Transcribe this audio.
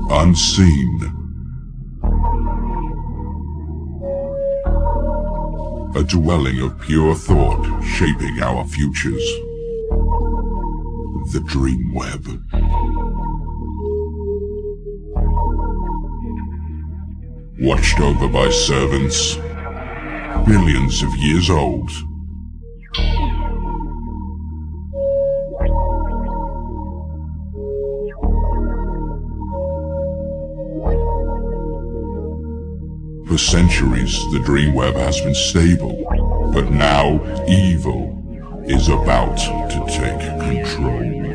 Unseen. A dwelling of pure thought shaping our futures. The Dream Web. Watched over by servants, billions of years old. For centuries, the Dream Web has been stable, but now evil is about to take control.